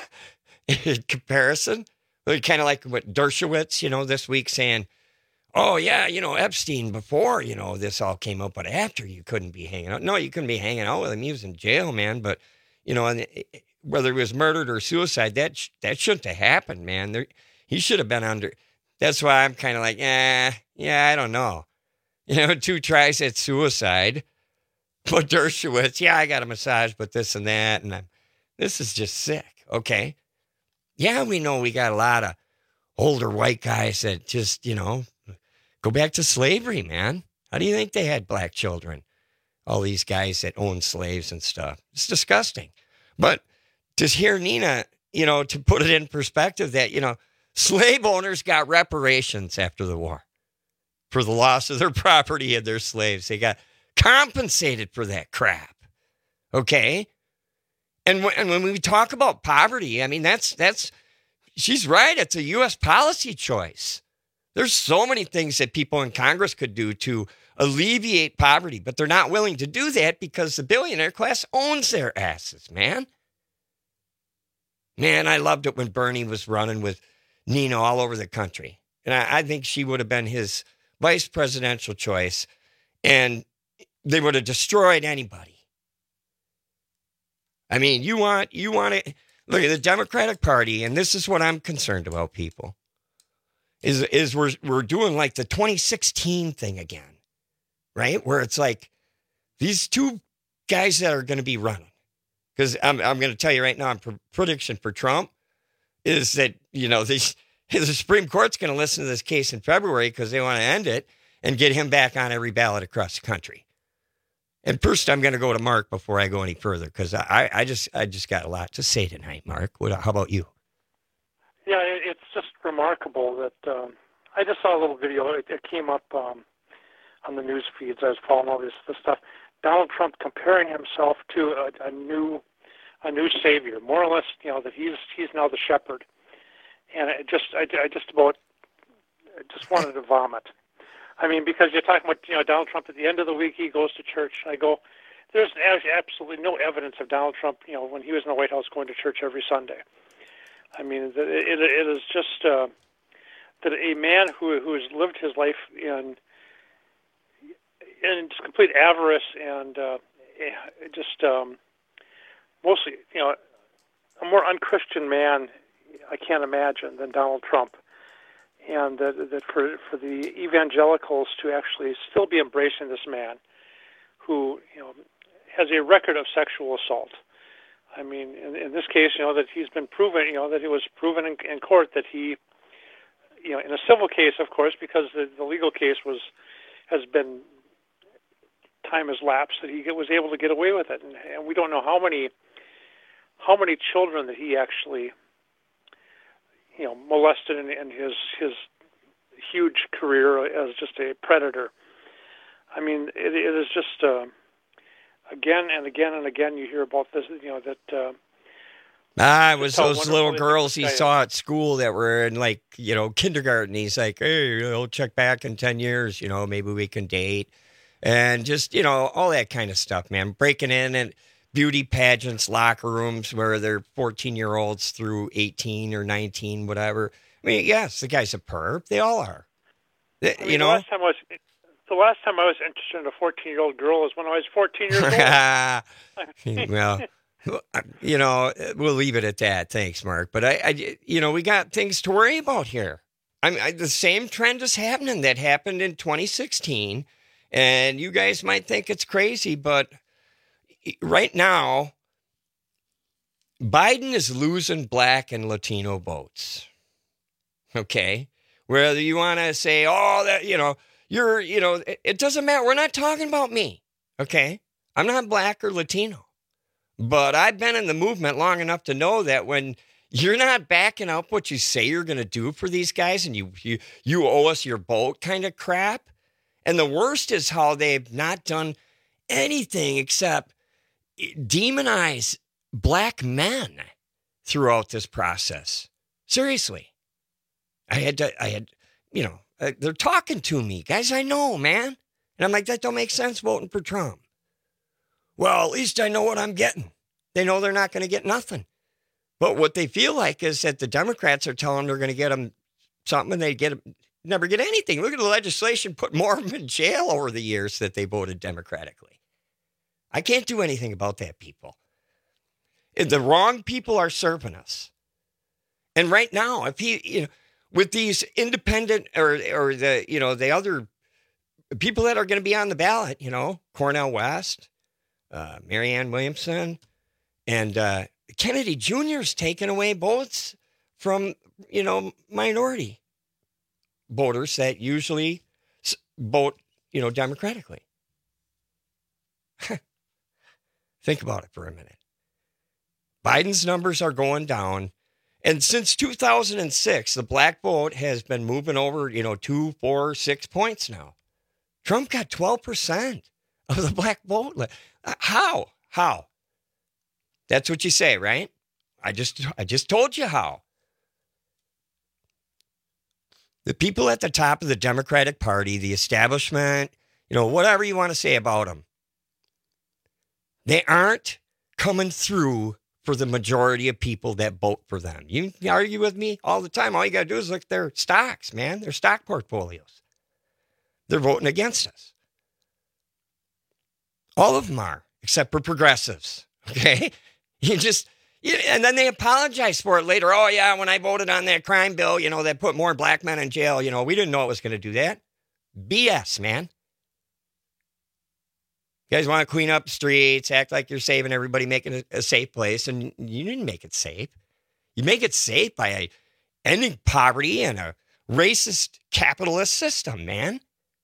in comparison. Kind of like what Dershowitz, you know, this week saying, oh, yeah, you know, Epstein before, you know, this all came up, but after you couldn't be hanging out. No, you couldn't be hanging out with him. He was in jail, man. But, you know, and whether he was murdered or suicide, that sh- that shouldn't have happened, man. There, he should have been under. That's why I'm kind of like, eh, yeah, I don't know. You know, two tries at suicide. But Dershowitz, yeah, I got a massage, but this and that. And I'm, this is just sick. Okay. Yeah, we know we got a lot of older white guys that just, you know, go back to slavery, man. How do you think they had black children? All these guys that own slaves and stuff. It's disgusting. But to hear Nina, you know, to put it in perspective that, you know, slave owners got reparations after the war for the loss of their property and their slaves. They got compensated for that crap. Okay? And, w- and when we talk about poverty, I mean, that's, that's, she's right. It's a U S policy choice. There's so many things that people in Congress could do to alleviate poverty, but they're not willing to do that because the billionaire class owns their asses, man. Man, I loved it when Bernie was running with Nina all over the country. And I, I think she would have been his vice presidential choice, and they would have destroyed anybody. I mean, you want, you want to look at the Democratic Party, and this is what I'm concerned about, people. Is is we're we're doing like the twenty sixteen thing again, right? Where it's like these two guys that are going to be running. Because I'm I'm going to tell you right now, my prediction for Trump is that, you know, this, the Supreme Court's going to listen to this case in February because they want to end it and get him back on every ballot across the country. And first, I'm going to go to Mark before I go any further because I I just I just got a lot to say tonight, Mark. What? How about you? Yeah, it's just remarkable that um, I just saw a little video. It, it came up um, on the news feeds. I was following all this, this stuff. Donald Trump comparing himself to a, a new, a new savior, more or less. You know that he's he's now the shepherd, and it just I, I just about I just wanted to vomit. I mean, because you're talking about you know Donald Trump at the end of the week he goes to church. I go, there's absolutely no evidence of Donald Trump. You know when he was in the White House going to church every Sunday. I mean, it, it, it is just uh, that a man who who has lived his life in in just complete avarice and uh, just um, mostly, you know, a more unchristian man I can't imagine than Donald Trump, and that, that for for the evangelicals to actually still be embracing this man who you know has a record of sexual assault. I mean, in, in this case, you know, that he's been proven, you know, that it was proven in, in court that he, you know, in a civil case, of course, because the, the legal case was, has been, time has lapsed, that he was able to get away with it. And, and we don't know how many, how many children that he actually, you know, molested in, in his, his huge career as just a predator. I mean, it, it is just, uh, Again and again and again, you hear about this. You know that. Uh, ah, it was those little girls he saw at school that were in like you know kindergarten. He's like, "Hey, I'll check back in ten years. You know, maybe we can date," and just you know all that kind of stuff, man. Breaking in and beauty pageants, locker rooms where they're fourteen-year-olds through eighteen or nineteen, whatever. I mean, yes, the guy's a perp. They all are. They, I mean, you know. The last time I was. The last time I was interested in a fourteen-year-old girl was when I was fourteen years old. Well, You know, we'll leave it at that. Thanks, Mark. But I, I you know, we got things to worry about here. I mean, I, the same trend is happening that happened in twenty sixteen, and you guys might think it's crazy, but right now, Biden is losing black and Latino votes. Okay, whether you want to say, oh, that you know, you're, you know, it, it doesn't matter. We're not talking about me. Okay, I'm not black or Latino. But I've been in the movement long enough to know that when you're not backing up what you say you're going to do for these guys and you, you you owe us your vote kind of crap. And the worst is how they've not done anything except demonize black men throughout this process. Seriously. I had to, I had, you know, uh, they're talking to me. Guys, I know, man. And I'm like, that don't make sense voting for Trump. Well, at least I know what I'm getting. They know they're not going to get nothing. But what they feel like is that the Democrats are telling them they're going to get them something, and they get never get anything. Look at the legislation, put more of them in jail over the years that they voted Democratically. I can't do anything about that, people. The wrong people are serving us. And right now, if he, you know, with these independent or or the, you know, the other people that are going to be on the ballot, you know, Cornel West, Uh, Marianne Williamson, and uh, Kennedy Junior is taking away votes from, you know, minority voters that usually vote, you know, democratically. Think about it for a minute. Biden's numbers are going down. And since two thousand six, the black vote has been moving over, you know, two, four, six points now. Trump got twelve percent of the black vote. How? How? That's what you say, right? I just I just told you how. The people at the top of the Democratic Party, the establishment, you know, whatever you want to say about them, they aren't coming through for the majority of people that vote for them. You argue with me all the time. All you got to do is look at their stocks, man, their stock portfolios. They're voting against us. All of them are, except for progressives, okay? You just, you, and then they apologize for it later. Oh, yeah, when I voted on that crime bill, you know, that put more black men in jail, you know, we didn't know it was going to do that. B S, man. You guys want to clean up the streets, act like you're saving everybody, making it a safe place, and you didn't make it safe. You make it safe by ending poverty and a racist capitalist system, man.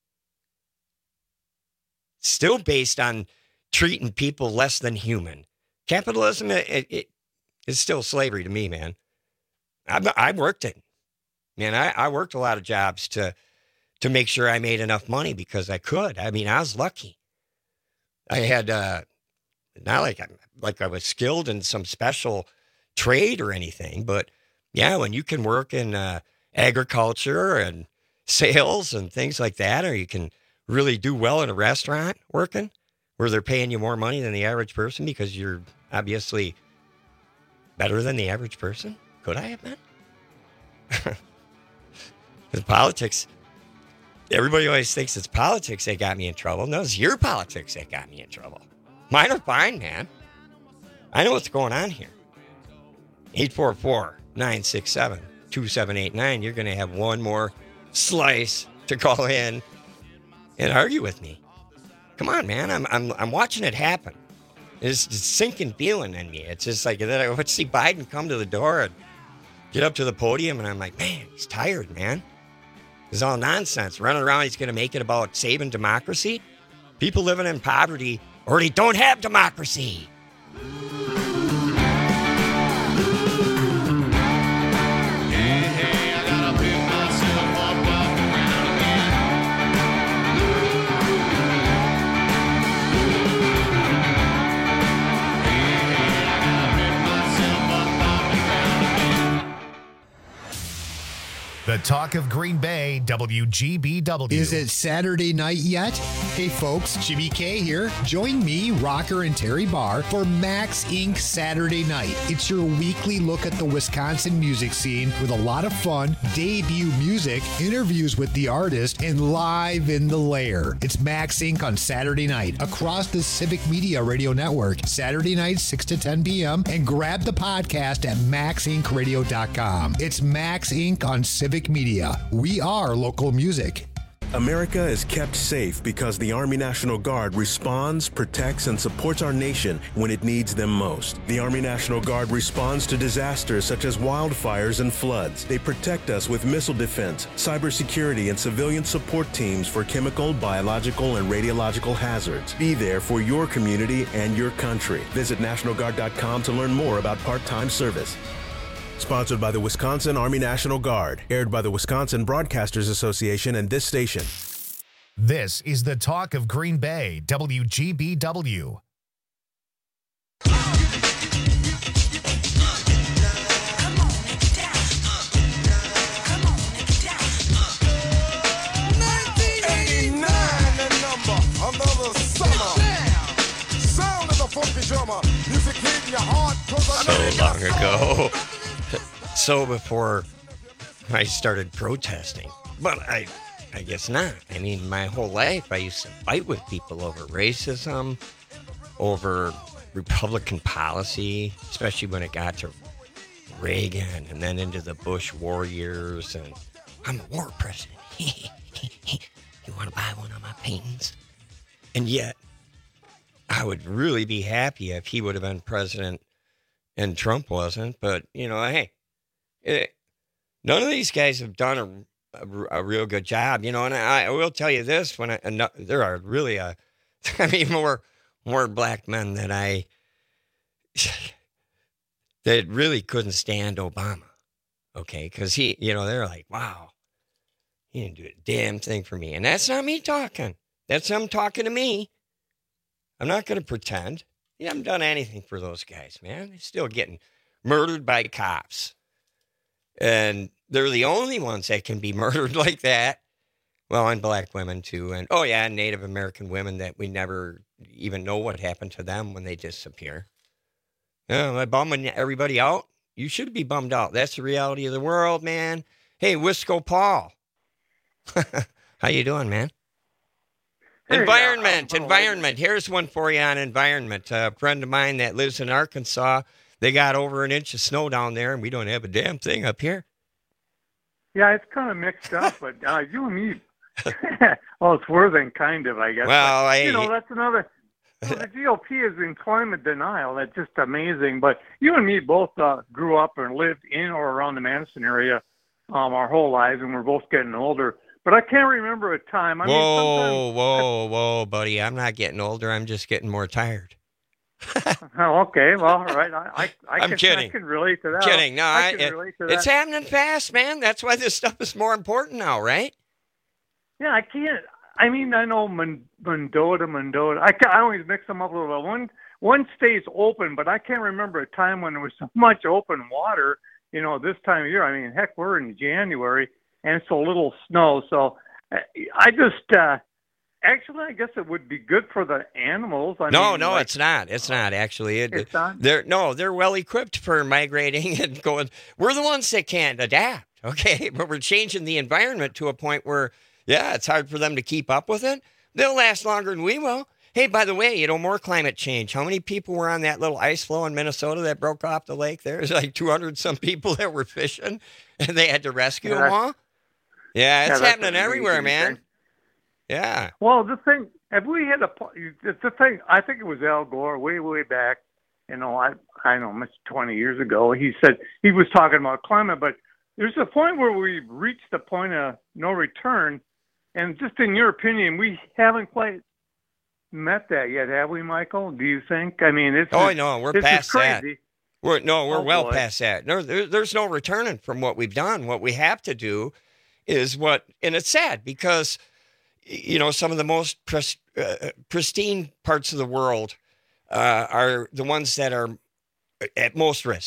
Still based on treating people less than human. Capitalism, it, it is still slavery to me, man. I, I worked it. Man, I, I worked a lot of jobs to to make sure I made enough money because I could. I mean, I was lucky. I had, uh, not like, like I was skilled in some special trade or anything, but yeah, when you can work in uh, agriculture and sales and things like that, or you can really do well in a restaurant working where they're paying you more money than the average person because you're obviously better than the average person. Could I have been? With politics, everybody always thinks it's politics that got me in trouble. No, it's your politics that got me in trouble. Mine are fine, man. I know what's going on here. eight four four, nine six seven, two seven eight nine. You're going to have one more slice to call in and argue with me. Come on, man. I'm I'm I'm watching it happen. It's a sinking feeling in me. It's just like that. I would see Biden come to the door and get up to the podium, and I'm like, man, he's tired, man. It's all nonsense. Running around, he's going to make it about saving democracy. People living in poverty already don't have democracy. The talk of Green Bay, W G B W. Is it Saturday night yet? Hey folks, Jimmy K here. Join me, Rocker and Terry Barr, for Max Incorporated Saturday Night. It's your weekly look at the Wisconsin music scene with a lot of fun, debut music, interviews with the artist, and live in the lair. It's Max Incorporated on Saturday night across the Civic Media Radio Network, Saturday night, six to ten p.m., and grab the podcast at max inc radio dot com. It's Max Incorporated on Civic Media. We are local music. America is kept safe because the Army National Guard responds, protects, and supports our nation when it needs them most. The Army National Guard responds to disasters such as wildfires and floods. They protect us with missile defense, cybersecurity, and civilian support teams for chemical, biological, and radiological hazards. Be there for your community and your country. Visit national guard dot com to learn more about part-time service. Sponsored by the Wisconsin Army National Guard. Aired by the Wisconsin Broadcasters Association and this station. This is the talk of Green Bay, W G B W. So long ago. So before I started protesting, but I, I guess not. I mean, my whole life I used to fight with people over racism, over Republican policy, especially when it got to Reagan and then into the Bush war years. And I'm a war president. You want to buy one of my paintings? And yet, I would really be happy if he would have been president and Trump wasn't. But, you know, hey. It, none of these guys have done a, a, a real good job, you know, and I, I will tell you this, when I, and there are really, a, I mean, more, more black men that I, that really couldn't stand Obama, okay, because he, you know, they're like, wow, he didn't do a damn thing for me, and that's not me talking, that's him talking to me. I'm not going to pretend. He hasn't done anything for those guys, man. They're still getting murdered by cops. And they're the only ones that can be murdered like that. Well, and black women, too. And, oh, yeah, Native American women that we never even know what happened to them when they disappear. Yeah, am I bumming everybody out? You should be bummed out. That's the reality of the world, man. Hey, Wisco Paul. How you doing, man? Hey, environment, uh, environment. Here's one for you on environment. Uh, a friend of mine that lives in Arkansas, they got over an inch of snow down there, and we don't have a damn thing up here. Yeah, it's kind of mixed up, but uh, you and me, well, it's more than kind of, I guess. Well, but, I, you know, that's another. You know, the G O P is in climate denial. That's just amazing. But you and me both uh, grew up and lived in or around the Madison area um, our whole lives, and we're both getting older. But I can't remember a time. I whoa, mean, whoa, whoa, buddy! I'm not getting older. I'm just getting more tired. Oh, okay. Well, all right. I, I, I I'm can, kidding. I can relate to that. Kidding. No, I I, can it, relate to it's that. happening fast, man. That's why this stuff is more important now, right? Yeah, I can't. I mean, I know Mend- Mendota, Mendota. I, ca- I always mix them up a little bit. One, one stays open, but I can't remember a time when there was so much open water, you know, this time of year. I mean, heck, we're in January, and so little snow. So I just, uh, actually, I guess it would be good for the animals. I no, mean, no, like, it's not. It's not, actually. It, It's not? They're, no, they're well-equipped for migrating and going. We're the ones that can't adapt, okay? But we're changing the environment to a point where, yeah, it's hard for them to keep up with it. They'll last longer than we will. Hey, by the way, you know, more climate change. How many people were on that little ice floe in Minnesota that broke off the lake there? There's like two hundred some people that were fishing, and they had to rescue Yeah, them all. Yeah, it's yeah, that's happening everywhere, amazing, man. okay. Yeah. Well, the thing, if we had a, the thing, I think it was Al Gore way, way back, you know, I, I don't know, it's twenty years ago. He said, he was talking about climate, but there's a point where we've reached the point of no return. And just in your opinion, we haven't quite met that yet, have we, Michael? Do you think? I mean, it's Oh, no, we're this is past that. crazy. We're, no, we're Oh, well boy. past that. No, there, there's no returning from what we've done. What we have to do is what, and it's sad because, you know, some of the most pres, uh, pristine parts of the world uh, are the ones that are at most risk.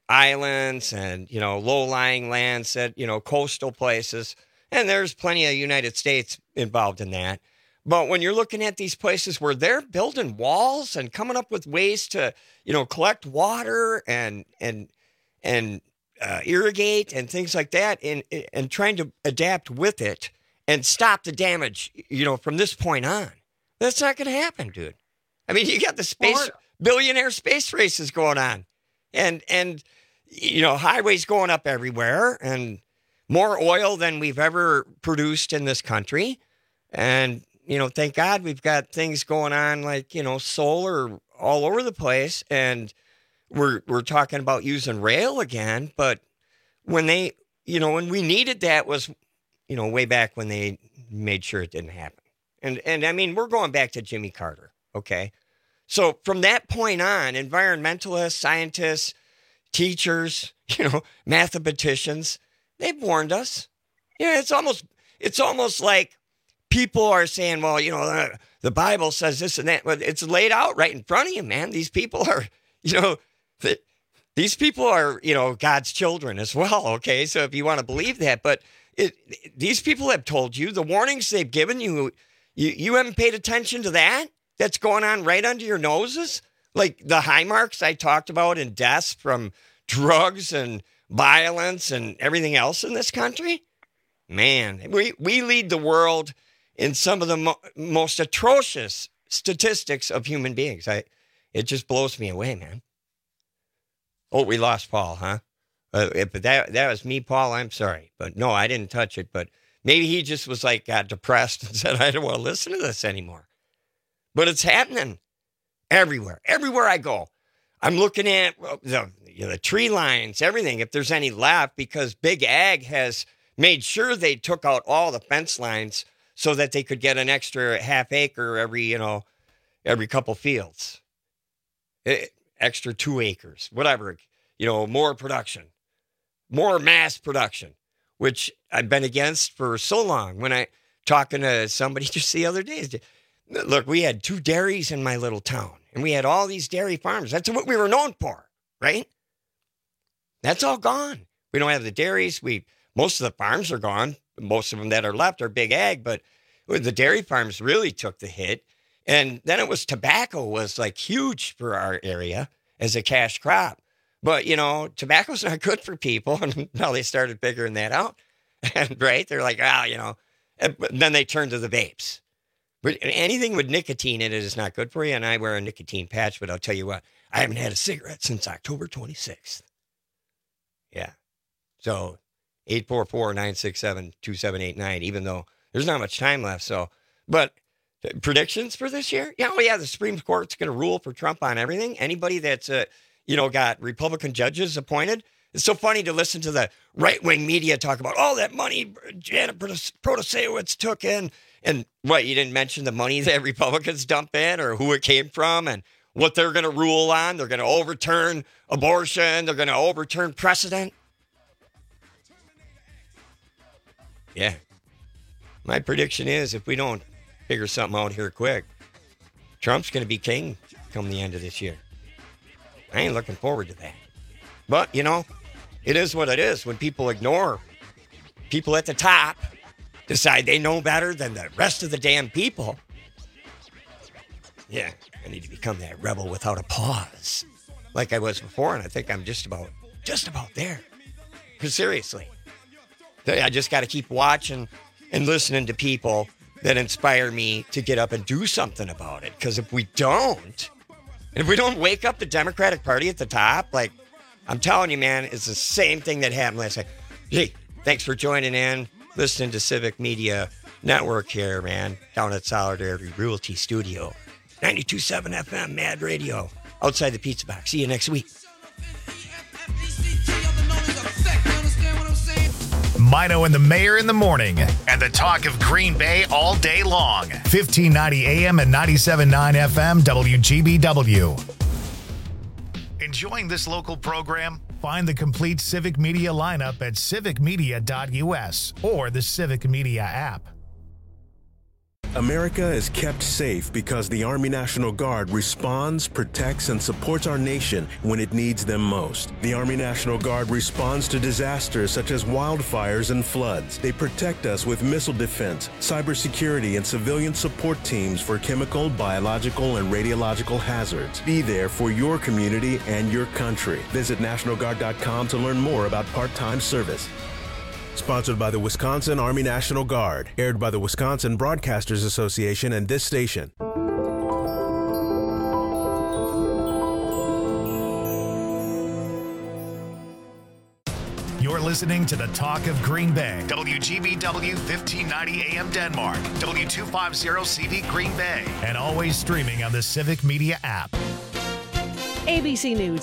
islands and, you know, low-lying lands that, you know, coastal places. And there's plenty of United States involved in that. But when you're looking at these places where they're building walls and coming up with ways to, you know, collect water and and and uh, irrigate and things like that, and and trying to adapt with it and stop the damage, you know, from this point on, that's not going to happen, dude. I mean, you got the space billionaire space races going on, and and you know, highways going up everywhere, and more oil than we've ever produced in this country, and you know, thank God we've got things going on like, you know, solar all over the place. And we're we're talking about using rail again. But when they, you know, when we needed that was, you know, way back when they made sure it didn't happen. And, and I mean, we're going back to Jimmy Carter, okay? So from that point on, environmentalists, scientists, teachers, you know, mathematicians, they've warned us. Yeah, it's almost it's almost like people are saying, well, you know, the, the Bible says this and that. But it's laid out right in front of you, man. These people are, you know, the, these people are, you know, God's children as well, okay? So if you want to believe that, but it, these people have told you, the warnings they've given you, you, you haven't paid attention to that? That's going on right under your noses? Like the high marks I talked about in deaths from drugs and violence and everything else in this country? Man, we, we lead the world in some of the mo- most atrocious statistics of human beings. I, it just blows me away, man. Oh, we lost Paul, huh? Uh, but that that was me, Paul. I'm sorry. But no, I didn't touch it. But maybe he just was like, got depressed and said, I don't want to listen to this anymore. But it's happening everywhere. Everywhere I go, I'm looking at the, you know, the tree lines, everything, if there's any left, because Big Ag has made sure they took out all the fence lines so that they could get an extra half acre every, you know, every couple fields. It, extra two acres, whatever, you know, more production, more mass production, which I've been against for so long. When I, talking to somebody just the other day, look, we had two dairies in my little town, and we had all these dairy farms. That's what we were known for, right? That's all gone. We don't have the dairies. We, most of the farms are gone. Most of them that are left are Big Ag, but the dairy farms really took the hit. And then it was tobacco was like huge for our area as a cash crop. But, you know, tobacco's not good for people. And now they started figuring that out. And right, they're like, ah, you know, and then they turned to the vapes. But anything with nicotine in it is not good for you. And I wear a nicotine patch, but I'll tell you what, I haven't had a cigarette since October twenty-sixth. Yeah. So eight four four, nine six seven, two seven eight nine, even though there's not much time left. So, but predictions for this year? Yeah, oh yeah, the Supreme Court's going to rule for Trump on everything. Anybody that's, uh, you know, got Republican judges appointed. It's so funny to listen to the right-wing media talk about all that money Janet Protasewicz took in. And what, you didn't mention the money that Republicans dump in or who it came from and what they're going to rule on. They're going to overturn abortion. They're going to overturn precedent. Yeah. My prediction is if we don't figure something out here quick, Trump's going to be king come the end of this year. I ain't looking forward to that. But, you know, it is what it is when people ignore people at the top, decide they know better than the rest of the damn people. Yeah, I need to become that rebel without a pause like I was before, and I think I'm just about, just about there. Because seriously, I just got to keep watching and listening to people that inspire me to get up and do something about it. Because if we don't, and if we don't wake up the Democratic Party at the top, like, I'm telling you, man, it's the same thing that happened last night. Hey, thanks for joining in, listening to Civic Media Network here, man, down at Solidarity Realty Studio. ninety-two point seven F M, Mad Radio, outside the Pizza Box. See you next week. Mino and the Mayor in the morning, and the talk of Green Bay all day long. fifteen ninety A M and ninety-seven point nine F M, W G B W. Enjoying this local program? Find the complete Civic Media lineup at civic media dot U S or the Civic Media app. America is kept safe because the Army National Guard responds, protects, and supports our nation when it needs them most. The Army National Guard responds to disasters such as wildfires and floods. They protect us with missile defense, cybersecurity, and civilian support teams for chemical, biological, and radiological hazards. Be there for your community and your country. Visit National Guard dot com to learn more about part-time service. Sponsored by the Wisconsin Army National Guard. Aired by the Wisconsin Broadcasters Association and this station. You're listening to the Talk of Green Bay. W G B W fifteen ninety A M Denmark. W two fifty C V Green Bay. And always streaming on the Civic Media app. A B C News,